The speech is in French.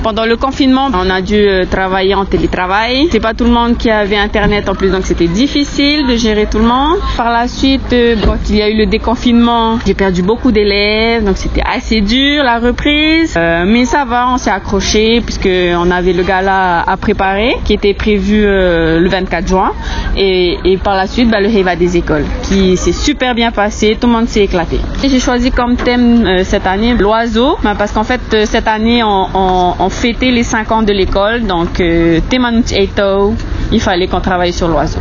Pendant le confinement, on a dû travailler en télétravail. C'est pas tout le monde qui avait Internet en plus, donc c'était difficile de gérer tout le monde. Par la suite, quand il y a eu le déconfinement, j'ai perdu beaucoup d'élèves, donc c'était assez dur la reprise. Mais ça va, on s'est accroché puisqu'on avait le gala à préparer qui était prévu le 24 juin. Et par la suite, le Heva des écoles qui s'est super bien passé, tout le monde s'est éclaté. J'ai choisi comme thème cette année l'oiseau, parce qu'en fait cette année on fêtait les 5 ans de l'école, donc Temanut Eito, il fallait qu'on travaille sur l'oiseau.